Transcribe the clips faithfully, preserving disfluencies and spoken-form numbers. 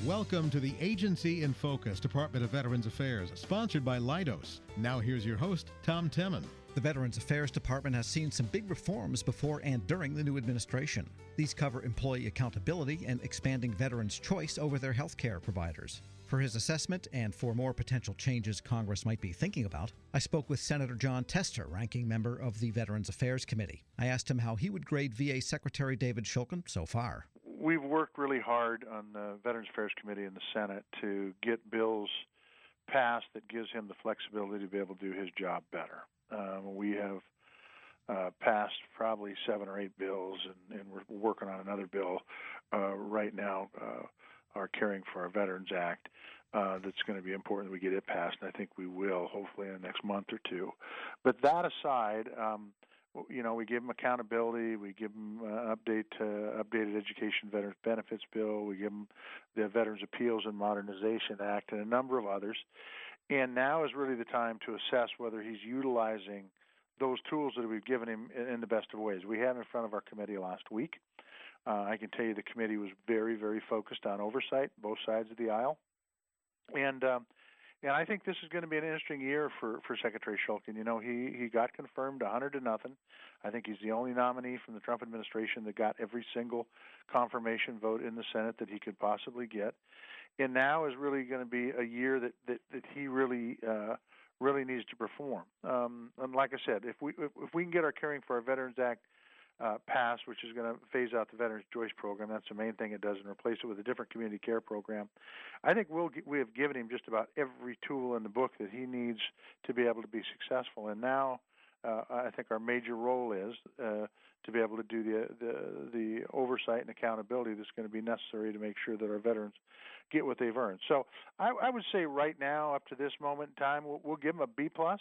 Welcome to the Agency in Focus, Department of Veterans Affairs, sponsored by Leidos. Now here's your host, Tom Temin. The Veterans Affairs Department has seen some big reforms before and during the new administration. These cover employee accountability and expanding veterans' choice over their health care providers. For his assessment and for more potential changes Congress might be thinking about, I spoke with Senator Jon Tester, ranking member of the Veterans Affairs Committee. I asked him how he would grade V A Secretary David Shulkin so far. We've worked really hard on the Veterans Affairs Committee in the Senate to get bills passed that gives him the flexibility to be able to do his job better. Um, we have uh, passed probably seven or eight bills, and, and we're working on another bill uh, right now, uh, our Caring for Our Veterans Act, uh, that's going to be important that we get it passed, and I think we will, hopefully in the next month or two. But that aside, um, you know, we give them accountability. We give them uh, update uh, updated education veterans benefits bill. We give them the Veterans Appeals and Modernization Act and a number of others. And now is really the time to assess whether he's utilizing those tools that we've given him in, in the best of ways. We had in front of our committee last week. Uh, I can tell you the committee was very, very focused on oversight, both sides of the aisle. And um, And I think this is going to be an interesting year for, for Secretary Shulkin. You know, he, he got confirmed one hundred to nothing. I think he's the only nominee from the Trump administration that got every single confirmation vote in the Senate that he could possibly get. And now is really going to be a year that, that, that he really uh, really needs to perform. Um, and like I said, if we if we can get our Caring for Our Veterans Act Uh, passed, which is going to phase out the Veterans Choice Program. That's the main thing it does, and replace it with a different community care program. I think we'll we have given him just about every tool in the book that he needs to be able to be successful. And now, uh, I think our major role is uh, to be able to do the, the the oversight and accountability that's going to be necessary to make sure that our veterans get what they've earned. So, I, I would say right now, up to this moment in time, we'll, we'll give him a B plus.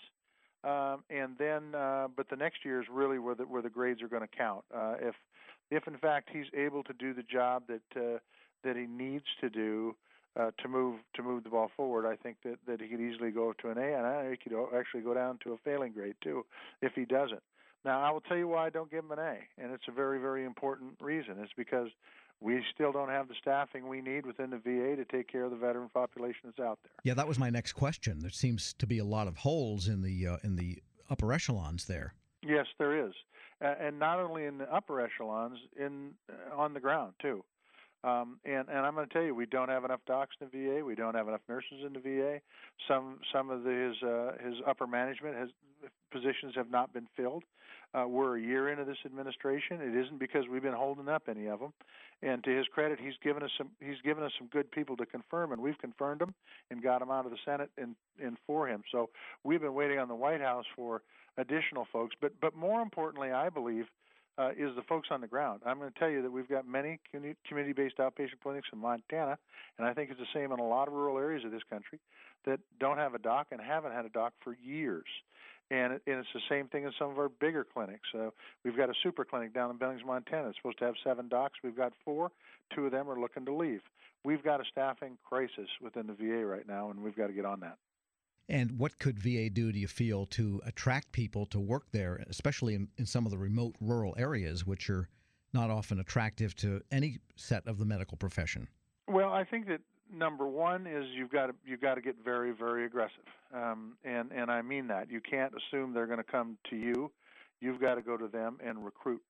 Um, and then, uh, but the next year is really where the where the grades are going to count. Uh, if, if in fact he's able to do the job that uh, that he needs to do uh, to move to move the ball forward, I think that, that he could easily go to an A, and I think he could actually go down to a failing grade too if he doesn't. Now, I will tell you why I don't give him an A, and it's a very, very important reason. It's because we still don't have the staffing we need within the V A to take care of the veteran population that's out there. Yeah, that was my next question. There seems to be a lot of holes in the uh, in the upper echelons there. Yes, there is, uh, and not only in the upper echelons, in uh, on the ground too. Um, and, and I'm going to tell you, we don't have enough docs in the V A. We don't have enough nurses in the V A. Some some of the, his uh, his upper management has positions have not been filled. Uh, we're a year into this administration. It isn't because we've been holding up any of them. And to his credit, he's given us some he's given us some good people to confirm, and we've confirmed them and got them out of the Senate and, and for him. So we've been waiting on the White House for additional folks. But but more importantly, I believe, Uh, is the folks on the ground. I'm going to tell you that we've got many community-based outpatient clinics in Montana, and I think it's the same in a lot of rural areas of this country, that don't have a doc and haven't had a doc for years. And, it, and it's the same thing in some of our bigger clinics. Uh, we've got a super clinic down in Billings, Montana. It's supposed to have seven docs. We've got four. Two of them are looking to leave. We've got a staffing crisis within the V A right now, and we've got to get on that. And what could V A do, do you feel, to attract people to work there, especially in, in some of the remote rural areas, which are not often attractive to any set of the medical profession? Well, I think that number one is you've got to you've got to get very, very aggressive, um, and and I mean that. You can't assume they're going to come to you. You've got to go to them and recruit,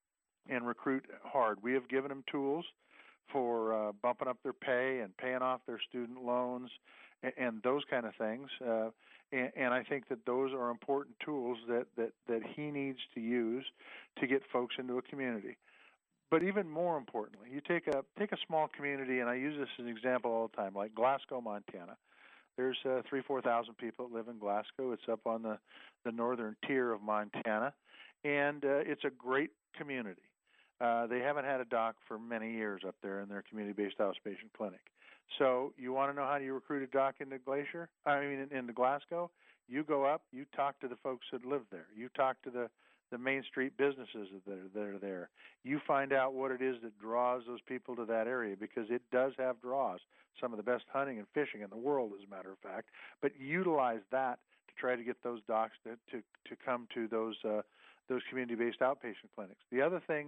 and recruit hard. We have given them tools for uh, bumping up their pay and paying off their student loans and, and those kind of things. Uh, and, and I think that those are important tools that, that, that he needs to use to get folks into a community. But even more importantly, you take a take a small community, and I use this as an example all the time, like Glasgow, Montana. There's uh, three, four thousand people that live in Glasgow. It's up on the, the northern tier of Montana, and uh, it's a great community. Uh, they haven't had a doc for many years up there in their community-based outpatient clinic. So you want to know how do you recruit a doc into Glacier? I mean, into Glasgow? You go up, you talk to the folks that live there. You talk to the, the Main Street businesses that are, that are there. You find out what it is that draws those people to that area, because it does have draws. Some of the best hunting and fishing in the world, as a matter of fact. But utilize that to try to get those docs to, to, to come to those uh, those community-based outpatient clinics. The other thing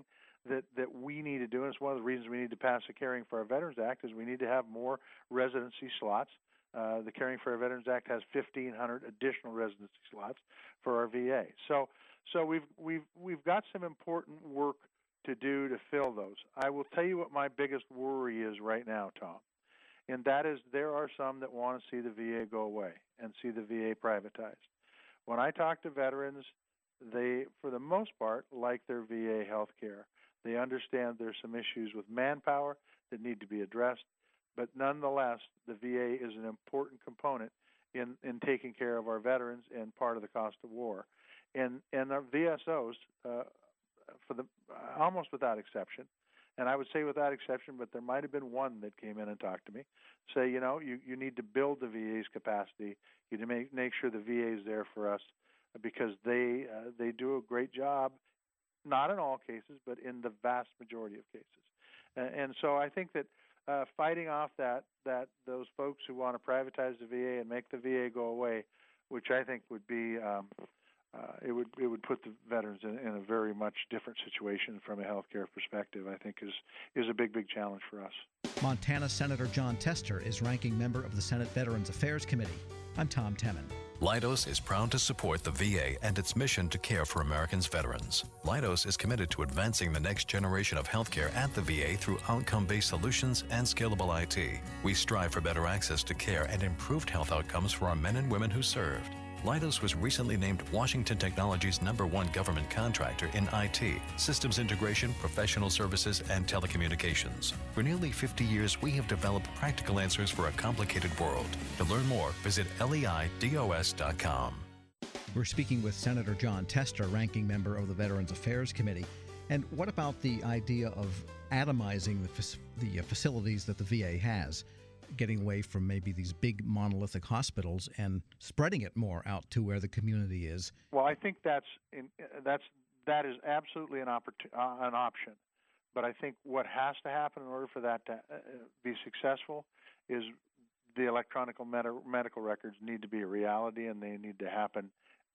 that, that we need to do, and it's one of the reasons we need to pass the Caring for Our Veterans Act, is we need to have more residency slots. Uh, the Caring for Our Veterans Act has fifteen hundred additional residency slots for our V A. So, so we've we've we've got some important work to do to fill those. I will tell you what my biggest worry is right now, Tom, and that is there are some that want to see the V A go away and see the V A privatized. When I talk to veterans, they, for the most part, like their V A health care. They understand there's some issues with manpower that need to be addressed, but nonetheless, the V A is an important component in, in taking care of our veterans and part of the cost of war. And and our V S Os, uh, for the almost without exception, and I would say without exception, but there might have been one that came in and talked to me, say, you know, you, you need to build the V A's capacity. You need to make make sure the V A is there for us because they uh, they do a great job, not in all cases, but in the vast majority of cases. And, and so I think that uh, fighting off that that those folks who want to privatize the V A and make the V A go away, which I think would be um, Uh, it would it would put the veterans in, in a very much different situation from a healthcare perspective. I think is is a big big challenge for us. Montana Senator Jon Tester is ranking member of the Senate Veterans Affairs Committee. I'm Tom Temin. Leidos is proud to support the V A and its mission to care for Americans' veterans. Leidos is committed to advancing the next generation of healthcare at the V A through outcome-based solutions and scalable I T. We strive for better access to care and improved health outcomes for our men and women who served. Leidos was recently named Washington Technology's number one government contractor in I T, systems integration, professional services, and telecommunications. For nearly fifty years, we have developed practical answers for a complicated world. To learn more, visit leidos dot com. We're speaking with Senator Jon Tester, ranking member of the Veterans Affairs Committee. And what about the idea of atomizing the, fac- the facilities that the V A has? Getting away from maybe these big monolithic hospitals and spreading it more out to where the community is. Well, I think that's in, that's that is absolutely an opportu- uh, an option. But I think what has to happen in order for that to uh, be successful is the electronic med- medical records need to be a reality, and they need to happen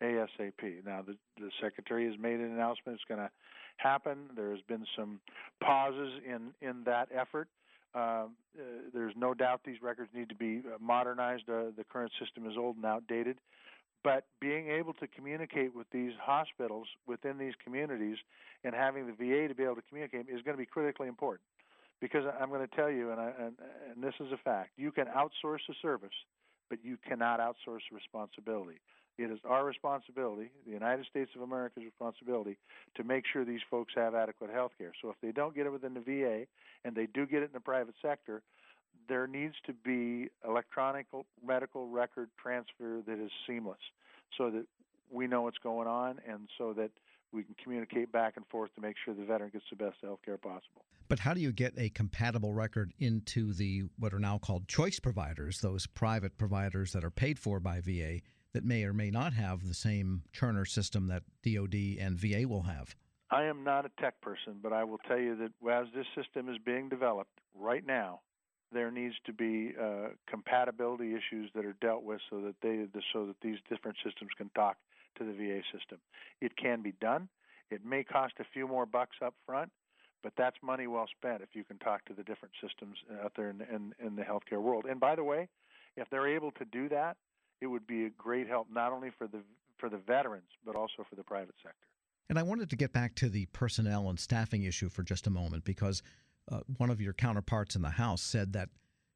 ASAP. Now, the, the Secretary has made an announcement it's going to happen. There has been some pauses in, in that effort. Uh, uh, there's no doubt these records need to be modernized. Uh, the current system is old and outdated. But being able to communicate with these hospitals within these communities and having the V A to be able to communicate is going to be critically important. Because I'm going to tell you, and, I, and, and this is a fact, you can outsource a service, but you cannot outsource responsibility. It is our responsibility, the United States of America's responsibility, to make sure these folks have adequate health care. So if they don't get it within the V A and they do get it in the private sector, there needs to be electronic medical record transfer that is seamless so that we know what's going on and so that we can communicate back and forth to make sure the veteran gets the best health care possible. But how do you get a compatible record into the what are now called choice providers, those private providers that are paid for by V A, that may or may not have the same churner system that D O D and V A will have? I am not a tech person, but I will tell you that as this system is being developed right now, there needs to be uh, compatibility issues that are dealt with so that they so that these different systems can talk to the V A system. It can be done. It may cost a few more bucks up front, but that's money well spent if you can talk to the different systems out there in, in, in the healthcare world. And by the way, if they're able to do that, it would be a great help not only for the for the veterans, but also for the private sector. And I wanted to get back to the personnel and staffing issue for just a moment, because uh, one of your counterparts in the House said that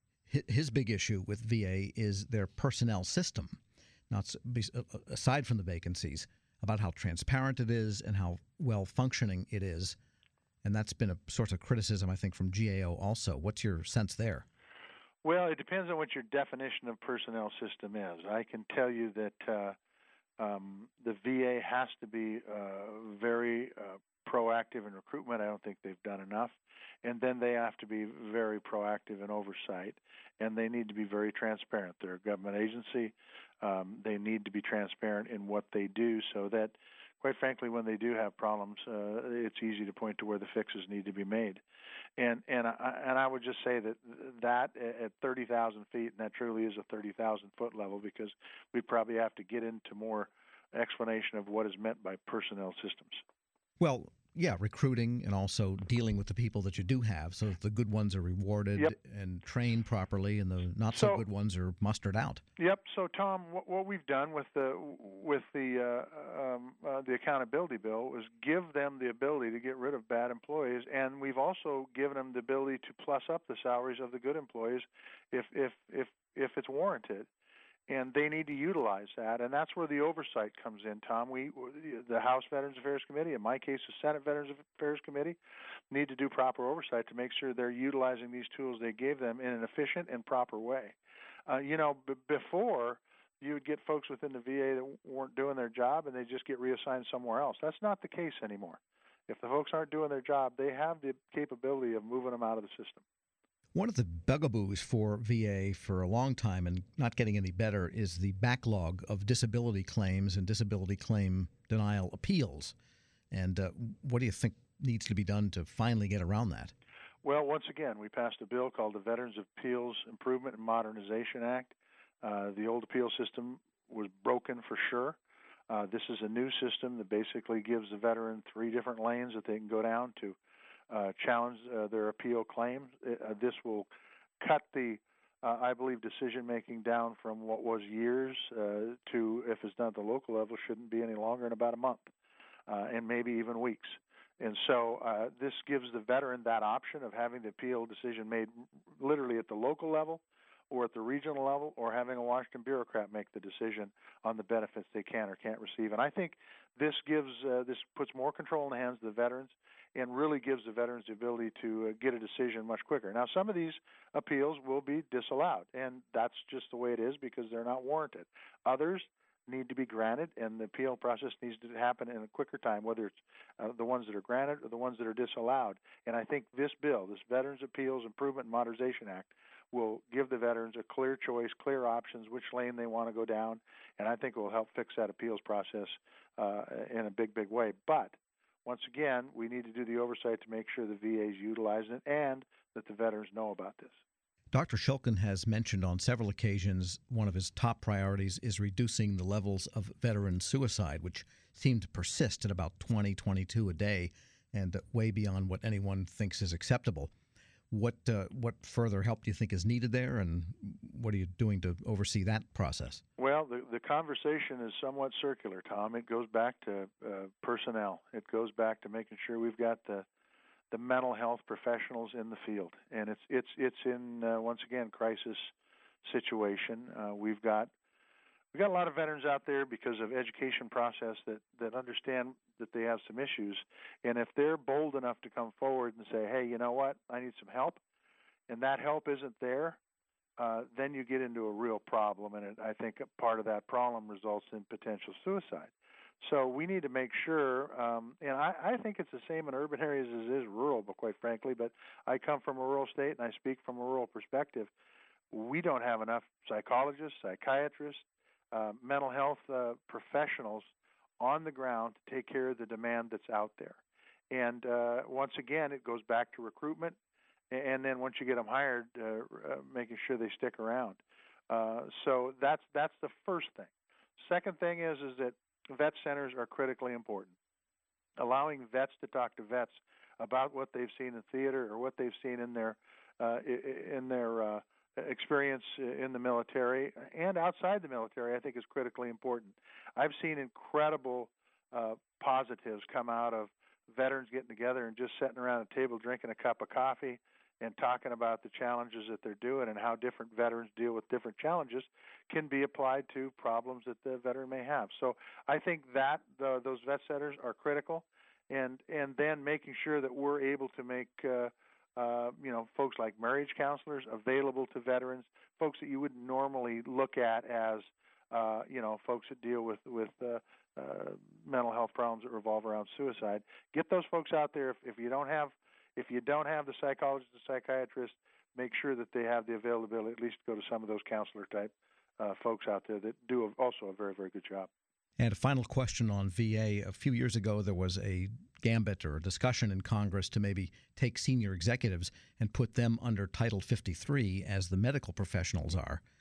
his big issue with V A is their personnel system, not aside from the vacancies, about how transparent it is and how well functioning it is. And that's been a source of criticism, I think, from G A O also. What's your sense there? Well, it depends on what your definition of personnel system is. I can tell you that uh, um, the V A has to be uh, very uh, proactive in recruitment. I don't think they've done enough. And then they have to be very proactive in oversight, and they need to be very transparent. They're a government agency. Um, they need to be transparent in what they do so that, quite frankly, when they do have problems, uh, it's easy to point to where the fixes need to be made. And and I, and I would just say that that at thirty thousand feet, and that truly is a thirty thousand foot level, because we probably have to get into more explanation of what is meant by personnel systems. Well, Yeah, recruiting and also dealing with the people that you do have, so that the good ones are rewarded Yep. and trained properly, and the not so, So- good ones are mustered out. Yep. So, Tom, what, what we've done with the with the uh, um, uh, the accountability bill was give them the ability to get rid of bad employees, and we've also given them the ability to plus up the salaries of the good employees if if if if it's warranted. And they need to utilize that, and that's where the oversight comes in, Tom. We, the House Veterans Affairs Committee, in my case, the Senate Veterans Affairs Committee, need to do proper oversight to make sure they're utilizing these tools they gave them in an efficient and proper way. Uh, you know, b- before you would get folks within the V A that weren't doing their job, and they just get reassigned somewhere else. That's not the case anymore. If the folks aren't doing their job, they have the capability of moving them out of the system. One of the bugaboos for V A for a long time and not getting any better is the backlog of disability claims and disability claim denial appeals. And uh, what do you think needs to be done to finally get around that? Well, once again, we passed a bill called the Veterans Appeals Improvement and Modernization Act. Uh, the old appeal system was broken for sure. Uh, this is a new system that basically gives the veteran three different lanes that they can go down to uh, challenge uh, their appeal claims. Uh, this will cut the, uh, I believe, decision-making down from what was years uh, to, if it's done at the local level, shouldn't be any longer than about a month, uh, and maybe even weeks. And so uh, this gives the veteran that option of having the appeal decision made literally at the local level or at the regional level, or having a Washington bureaucrat make the decision on the benefits they can or can't receive. And I think this gives uh, this puts more control in the hands of the veterans and really gives the veterans the ability to uh, get a decision much quicker. Now, some of these appeals will be disallowed, and that's just the way it is because they're not warranted. Others need to be granted, and the appeal process needs to happen in a quicker time, whether it's uh, the ones that are granted or the ones that are disallowed. And I think this bill, this Veterans Appeals Improvement and Modernization Act, will give the veterans a clear choice, clear options, which lane they want to go down, and I think it will help fix that appeals process uh, in a big, big way. But once again, we need to do the oversight to make sure the V A is utilizing it and that the veterans know about this. Doctor Shulkin has mentioned on several occasions one of his top priorities is reducing the levels of veteran suicide, which seem to persist at about twenty, twenty-two a day, and way beyond what anyone thinks is acceptable. What uh, what further help do you think is needed there, and what are you doing to oversee that process? Well, the, the conversation is somewhat circular, Tom. It goes back to uh, personnel. It goes back to making sure we've got the the mental health professionals in the field, and it's it's it's in uh, once again crisis situation. Uh, we've got we've got a lot of veterans out there because of education process that that understand that they have some issues, and if they're bold enough to come forward and say, hey, you know what, I need some help, and that help isn't there, uh, then you get into a real problem, and it, I think a part of that problem results in potential suicide. So we need to make sure, um, and I, I think it's the same in urban areas as it is rural, but quite frankly, but I come from a rural state and I speak from a rural perspective. We don't have enough psychologists, psychiatrists, uh, mental health uh, professionals on the ground to take care of the demand that's out there. And uh, once again, it goes back to recruitment, and then once you get them hired, uh, uh, making sure they stick around. Uh, so that's that's the first thing. Second thing is is that vet centers are critically important. Allowing vets to talk to vets about what they've seen in theater or what they've seen in their uh, in their uh, experience in the military and outside the military, I think is critically important. I've seen incredible uh, positives come out of veterans getting together and just sitting around a table drinking a cup of coffee and talking about the challenges that they're doing and how different veterans deal with different challenges can be applied to problems that the veteran may have. So I think that the, those vet centers are critical, and and then making sure that we're able to make uh, uh, you know folks like marriage counselors available to veterans, folks that you wouldn't normally look at as uh, you know folks that deal with with uh, uh, mental health problems that revolve around suicide. Get those folks out there. If, if you don't have If you don't have the psychologist and psychiatrist, make sure that they have the availability, at least to go to some of those counselor-type uh, folks out there that do a, also a very, very good job. And a final question on V A. A few years ago, there was a gambit or a discussion in Congress to maybe take senior executives and put them under Title fifty-three as the medical professionals are.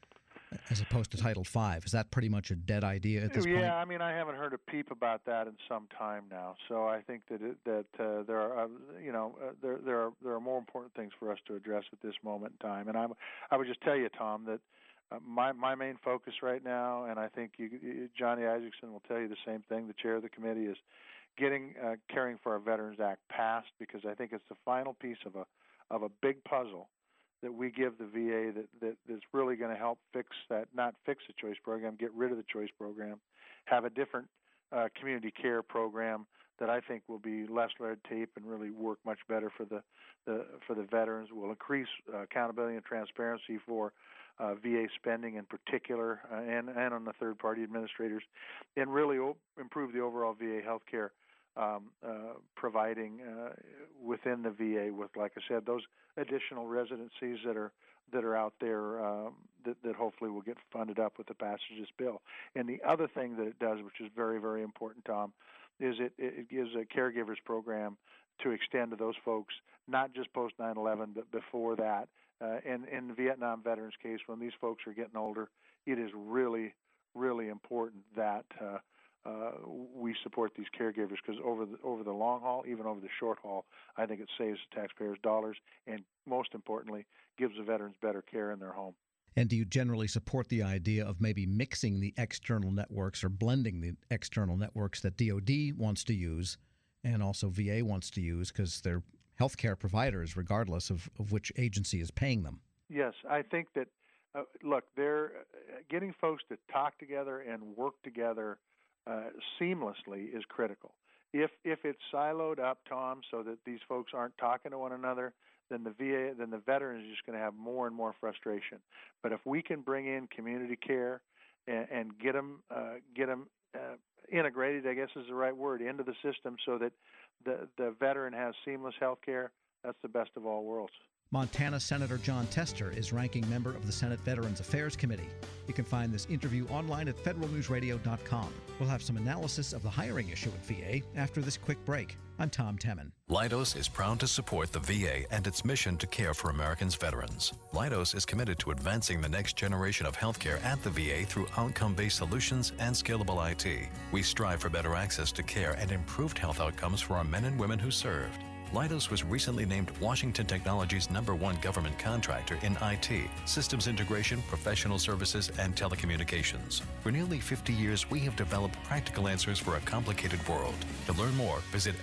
as opposed to Title five. Is that pretty much a dead idea at this yeah, point? Yeah, I mean, I haven't heard a peep about that in some time now. So I think that it, that uh, there are, uh, you know, uh, there there are there are more important things for us to address at this moment in time. And I I would just tell you, Tom, that uh, my my main focus right now, and I think you, you, Johnny Isaacson will tell you the same thing. The chair of the committee is getting uh, Caring for Our Veterans Act passed, because I think it's the final piece of a of a big puzzle that we give the V A that, that that's really going to help fix that, not fix the choice program, get rid of the choice program, have a different uh, community care program that I think will be less red tape and really work much better for the, the for the veterans. Will increase uh, accountability and transparency for uh, V A spending in particular, uh, and and on the third party administrators, and really o- improve the overall V A healthcare Um, uh, providing uh, within the V A with, like I said, those additional residencies that are that are out there um, that, that hopefully will get funded up with the passage of this bill. And the other thing that it does, which is very, very important, Tom, is it, it gives a caregivers program to extend to those folks, not just post nine eleven, but before that. Uh, and in the Vietnam veterans case, when these folks are getting older, it is really, really important that uh, Uh, we support these caregivers, because over the over the long haul, even over the short haul, I think it saves the taxpayers dollars, and most importantly, gives the veterans better care in their home. And do you generally support the idea of maybe mixing the external networks or blending the external networks that D O D wants to use and also V A wants to use, because they're healthcare providers regardless of, of which agency is paying them? Yes, I think that, uh, look, they're uh, getting folks to talk together and work together Uh, seamlessly is critical. If if it's siloed up, Tom, so that these folks aren't talking to one another, then the V A, then the veteran is just going to have more and more frustration. But if we can bring in community care and, and get them uh, get them uh, integrated, I guess is the right word, into the system, so that the the veteran has seamless health care, that's the best of all worlds. Montana Senator Jon Tester is ranking member of the Senate Veterans Affairs Committee. You can find this interview online at federal news radio dot com. We'll have some analysis of the hiring issue at V A after this quick break. I'm Tom Temin. Leidos is proud to support the V A and its mission to care for Americans' veterans. Leidos is committed to advancing the next generation of healthcare at the V A through outcome-based solutions and scalable I T. We strive for better access to care and improved health outcomes for our men and women who served. Leidos was recently named Washington Technology's number one government contractor in I T, systems integration, professional services, and telecommunications. For nearly fifty years, we have developed practical answers for a complicated world. To learn more, visit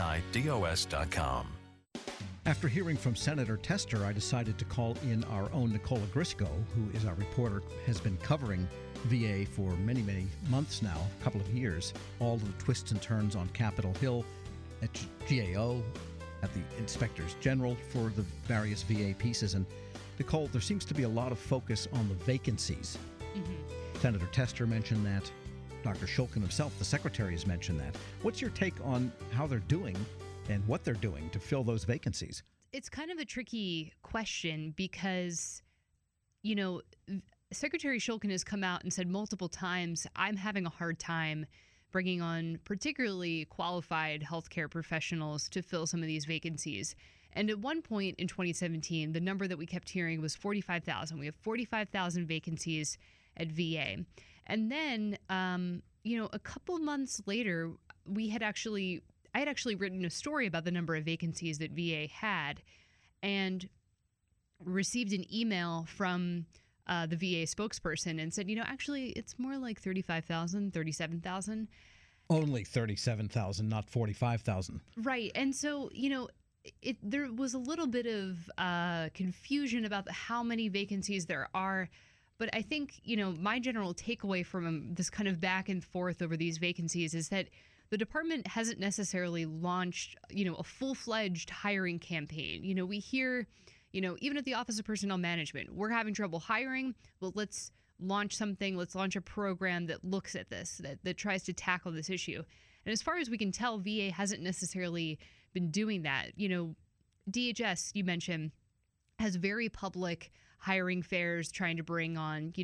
leidos dot com. After hearing from Senator Tester, I decided to call in our own Nicola Grisco, who is our reporter, has been covering V A for many, many months now, a couple of years, all the twists and turns on Capitol Hill, at G A O, at the Inspectors General for the various V A pieces. And Nicole, there seems to be a lot of focus on the vacancies. Mm-hmm. Senator Tester mentioned that. Doctor Shulkin himself, the secretary, has mentioned that. What's your take on how they're doing and what they're doing to fill those vacancies? It's kind of a tricky question because, you know, Secretary Shulkin has come out and said multiple times, I'm having a hard time bringing on particularly qualified healthcare professionals to fill some of these vacancies. And at one point in twenty seventeen, the number that we kept hearing was forty-five thousand. We have forty-five thousand vacancies at V A. And then, um, you know, a couple months later, we had actually, I had actually written a story about the number of vacancies that V A had, and received an email from uh, the V A spokesperson and said, you know, actually, it's more like thirty-five thousand, thirty-seven thousand. Only thirty-seven thousand, not forty-five thousand. Right. And so, you know, it, there was a little bit of uh, confusion about the, how many vacancies there are. But I think, you know, my general takeaway from this kind of back and forth over these vacancies is that the department hasn't necessarily launched, you know, a full-fledged hiring campaign. You know, we hear, you know, even at the Office of Personnel Management, we're having trouble hiring. Well, let's launch something. Let's launch a program that looks at this, that, that tries to tackle this issue. And as far as we can tell, V A hasn't necessarily been doing that. You know, D H S, you mentioned, has very public hiring fairs trying to bring on, you know,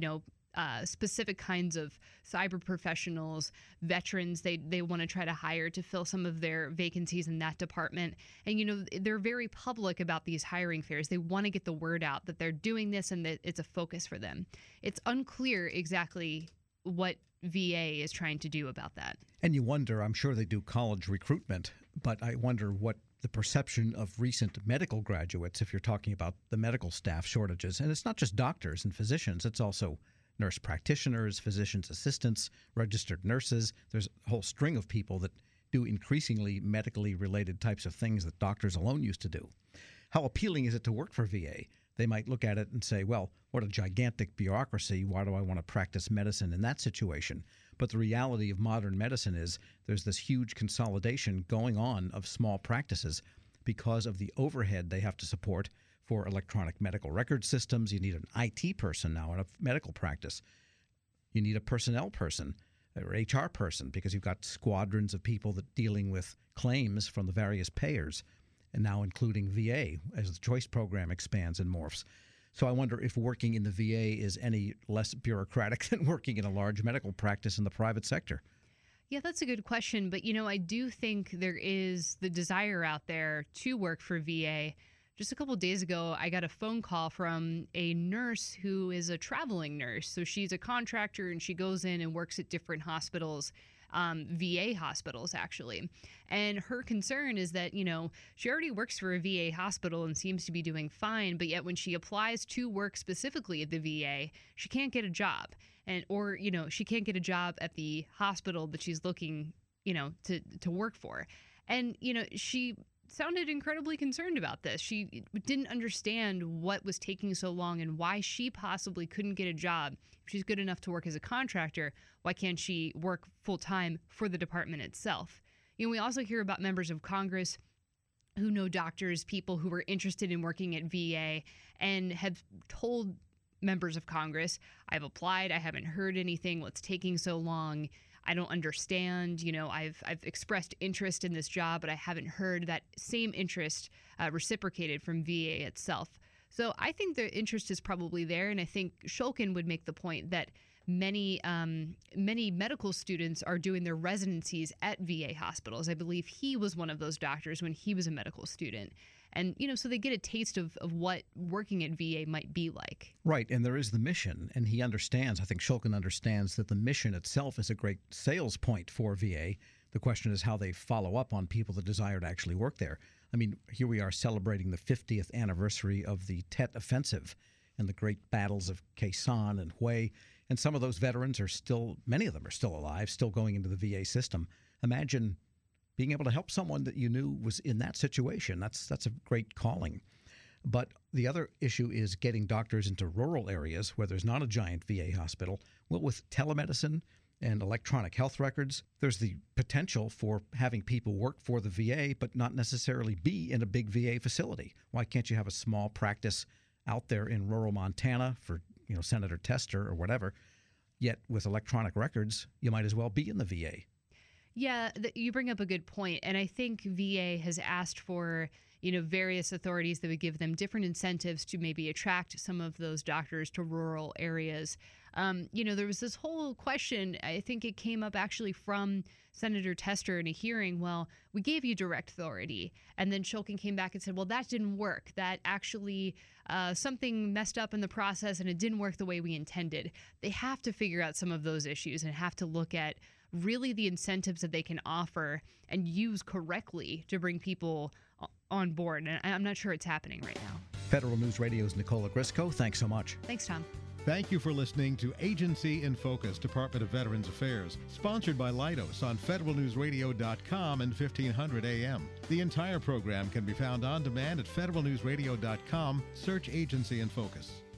uh, specific kinds of cyber professionals, veterans they, they want to try to hire to fill some of their vacancies in that department. And, you know, they're very public about these hiring fairs. They want to get the word out that they're doing this and that it's a focus for them. It's unclear exactly what V A is trying to do about that. And you wonder, I'm sure they do college recruitment, but I wonder what the perception of recent medical graduates, if you're talking about the medical staff shortages. And it's not just doctors and physicians, it's also nurse practitioners, physician's assistants, registered nurses. There's a whole string of people that do increasingly medically related types of things that doctors alone used to do. How appealing is it to work for V A? They might look at it and say, well, what a gigantic bureaucracy. Why do I want to practice medicine in that situation? But the reality of modern medicine is there's this huge consolidation going on of small practices because of the overhead they have to support for electronic medical record systems. You need an I T person now in a medical practice. You need a personnel person or H R person because you've got squadrons of people that dealing with claims from the various payers, and now including V A as the choice program expands and morphs. So I wonder if working in the V A is any less bureaucratic than working in a large medical practice in the private sector. Yeah, that's a good question. But, you know, I do think there is the desire out there to work for V A. Just a couple of days ago, I got a phone call from a nurse who is a traveling nurse. So she's a contractor and she goes in and works at different hospitals, um, V A hospitals, actually. And her concern is that, you know, she already works for a V A hospital and seems to be doing fine. But yet when she applies to work specifically at the V A, she can't get a job. And or, you know, she can't get a job at the hospital that she's looking, you know, to, to work for. And, you know, she sounded incredibly concerned about this. She didn't understand what was taking so long and why she possibly couldn't get a job. If she's good enough to work as a contractor, why can't she work full-time for the department itself? You know, we also hear about members of Congress who know doctors, people who are interested in working at V A, and have told members of Congress, I've applied, I haven't heard anything, what's taking so long? I don't understand. You know, I've I've expressed interest in this job, but I haven't heard that same interest uh, reciprocated from V A itself. So I think the interest is probably there, and I think Shulkin would make the point that many um, many medical students are doing their residencies at V A hospitals. I believe he was one of those doctors when he was a medical student. And, you know, so they get a taste of, of what working at V A might be like. Right, and there is the mission, and he understands, I think Shulkin understands that the mission itself is a great sales point for V A. The question is how they follow up on people that desire to actually work there. I mean, here we are celebrating the fiftieth anniversary of the Tet Offensive and the great battles of Khe Sanh and Hue, and some of those veterans are still, many of them are still alive, still going into the V A system. Imagine being able to help someone that you knew was in that situation. That's that's a great calling. But the other issue is getting doctors into rural areas where there's not a giant V A hospital. Well, with telemedicine and electronic health records, there's the potential for having people work for the V A but not necessarily be in a big V A facility. Why can't you have a small practice out there in rural Montana for, you know, Senator Tester or whatever? Yet with electronic records, you might as well be in the V A. Yeah, th- you bring up a good point. And I think V A has asked for, you know, various authorities that would give them different incentives to maybe attract some of those doctors to rural areas. Um, you know, there was this whole question, I think it came up actually from Senator Tester in a hearing. Well, we gave you direct authority. And then Shulkin came back and said, well, that didn't work. That actually uh, something messed up in the process and it didn't work the way we intended. They have to figure out some of those issues and have to look at really the incentives that they can offer and use correctly to bring people on board. And I'm not sure it's happening right now. Federal News Radio's Nicola Grisco, thanks so much. Thanks, Tom. Thank you for listening to Agency in Focus, Department of Veterans Affairs, sponsored by Leidos on federal news radio dot com and fifteen hundred A M. The entire program can be found on demand at federal news radio dot com. Search Agency in Focus.